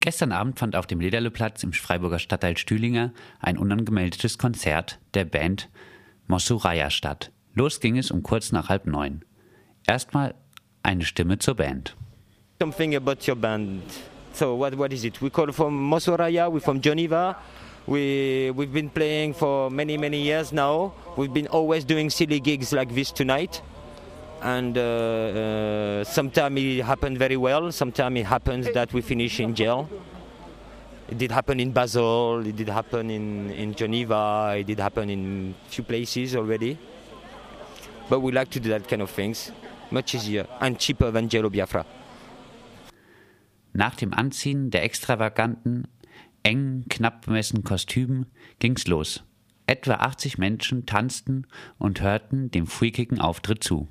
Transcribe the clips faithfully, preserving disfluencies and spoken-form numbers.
Gestern Abend fand auf dem Lederleplatz im Freiburger Stadtteil Stühlinger ein unangemeldetes Konzert der Band Mossuraya statt. Los ging es um kurz nach halb neun. Erstmal eine Stimme zur Band. Something about your band. So what what is it? We call from Mossuraya. We're from Geneva. We we've been playing for many many years now. We've been always doing silly gigs like this tonight. And uh, uh, sometimes it happened very well. Sometimes it happens that we finish in jail. It did happen in Basel. It did happen in in Geneva. It did happen in a few places already. But we like to do that kind of things. Much easier and cheaper than Jello Biafra. Nach dem Anziehen der extravaganten, engen, knapp bemessenen Kostümen ging's los. Etwa achtzig Menschen tanzten und hörten dem freakigen Auftritt zu.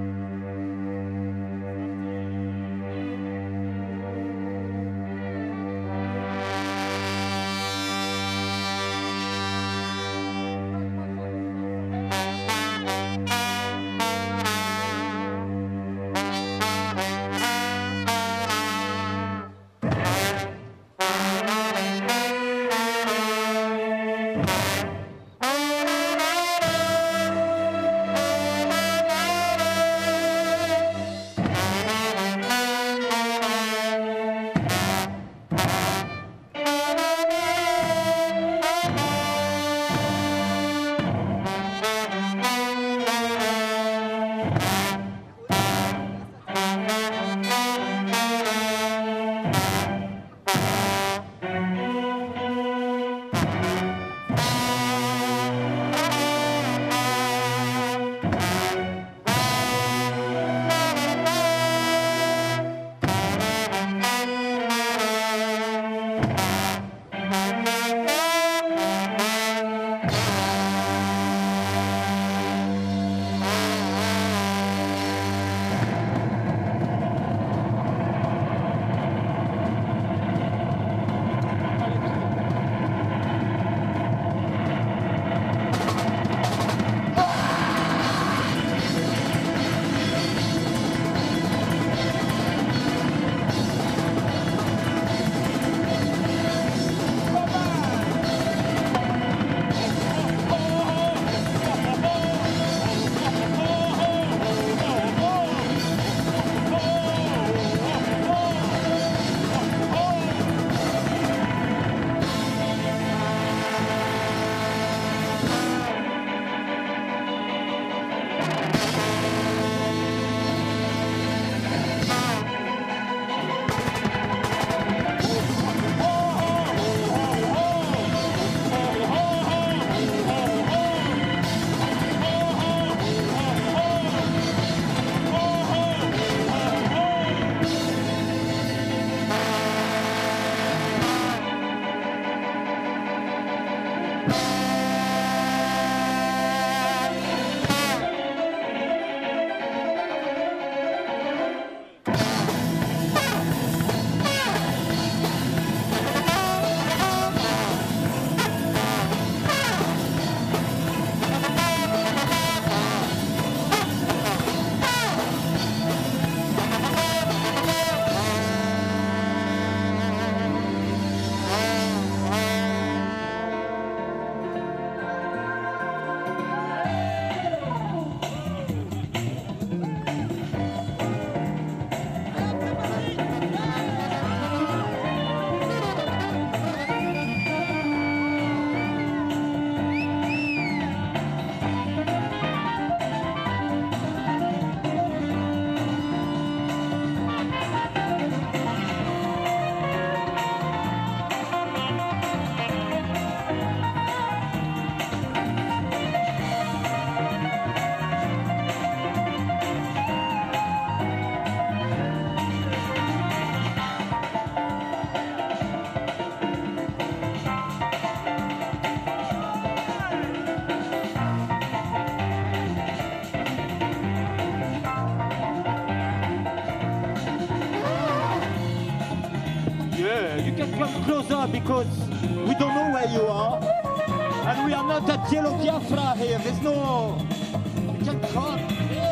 Come closer because we don't know where you are and we are not at Jello Biafra here. There's no... We can come here.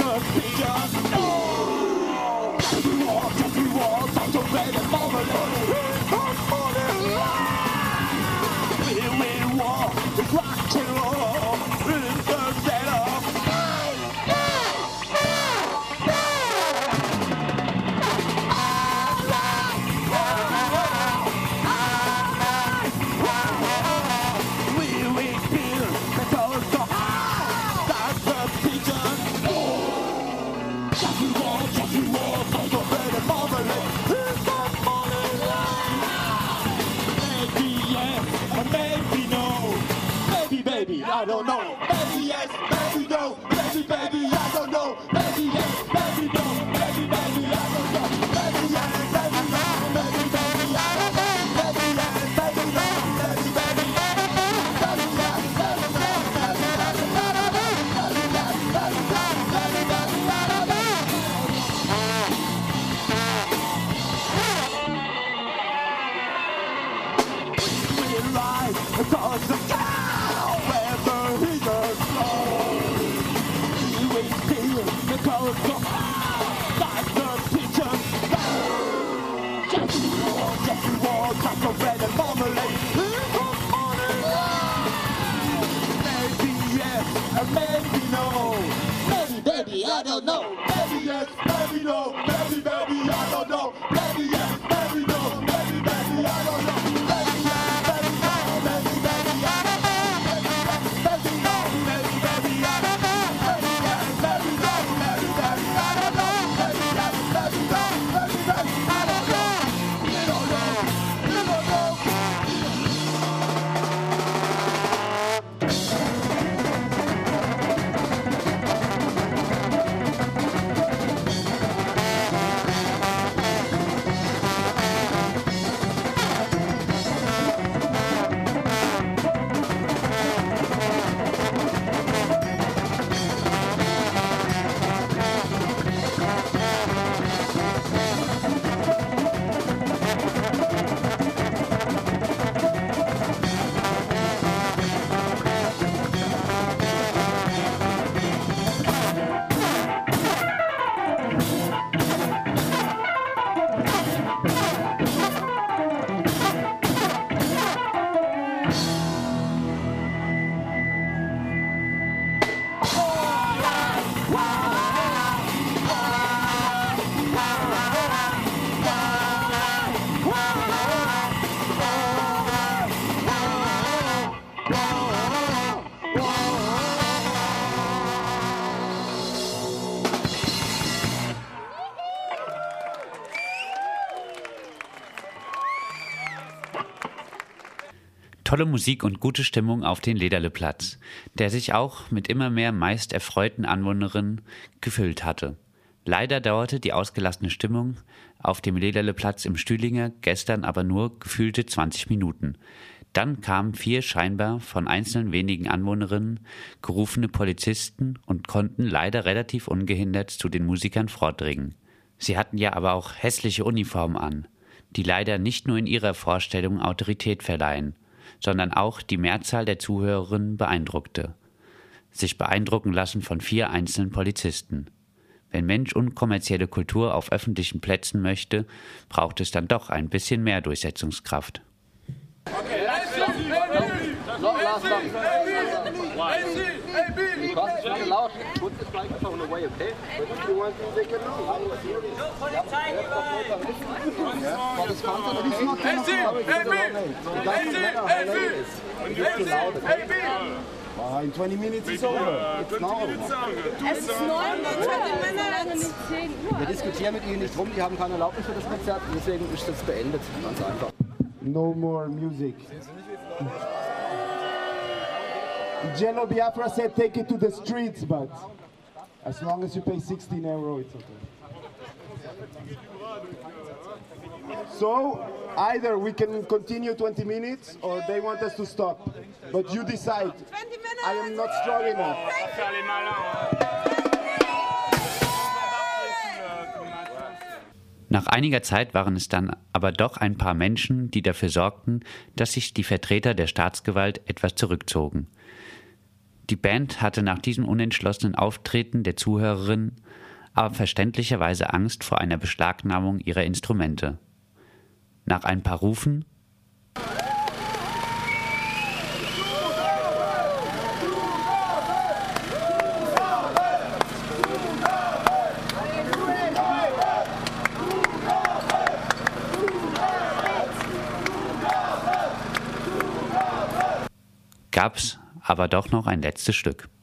I don't know. Baby yes, baby no. Baby, baby, I don't know. Baby yes, baby no. Baby, baby, I don't know. Baby yes, baby no. Baby, baby, I don't know. Baby yes, baby no. Baby, baby, I don't know. Baby yes, baby no. Baby, baby, I don't know. Baby yes, baby no. Baby, baby, I don't know. We ride across the town. I don't know. Baby yes, baby no. Baby, baby, I don't know. Baby yes, baby no. Baby, baby, I don't know. Baby yes, baby no. Baby, baby, I don't know. Baby yes, baby no. Baby, baby, I don't know. Baby yes, baby no. Baby, baby, I don't know. Baby yes, baby no. Baby, baby, I don't know. You don't know. You don't know. Tolle Musik und gute Stimmung auf den Lederleplatz, der sich auch mit immer mehr meist erfreuten Anwohnerinnen gefüllt hatte. Leider dauerte die ausgelassene Stimmung auf dem Lederleplatz im Stühlinger gestern aber nur gefühlte zwanzig Minuten. Dann kamen vier scheinbar von einzelnen wenigen Anwohnerinnen gerufene Polizisten und konnten leider relativ ungehindert zu den Musikern vordringen. Sie hatten ja aber auch hässliche Uniformen an, die leider nicht nur in ihrer Vorstellung Autorität verleihen, sondern auch die Mehrzahl der Zuhörerinnen beeindruckte. Sich beeindrucken lassen von vier einzelnen Polizisten. Wenn Mensch unkommerzielle Kultur auf öffentlichen Plätzen möchte, braucht es dann doch ein bisschen mehr Durchsetzungskraft. Okay, last stop. Last stop. Because it's not allowed, put this microphone away, okay? But if you want to, they can know. In twenty minutes it's over. It's now over. Es ist neun Uhr, nicht zehn Uhr. Wir diskutieren mit ihnen nicht rum, die haben keine Erlaubnis für das Konzert, deswegen ist das beendet, ganz einfach. No more music. Jello Biafra said take it to the streets, but as long as you pay sixteen euro, it's okay. So, either we can continue twenty minutes or they want us to stop. But you decide. twenty minutes! I am not strong enough. Nach einiger Zeit waren es dann aber doch ein paar Menschen, die dafür sorgten, dass sich die Vertreter der Staatsgewalt etwas zurückzogen. Die Band hatte nach diesem unentschlossenen Auftreten der Zuhörerin aber verständlicherweise Angst vor einer Beschlagnahmung ihrer Instrumente. Nach ein paar Rufen gab's aber doch noch ein letztes Stück.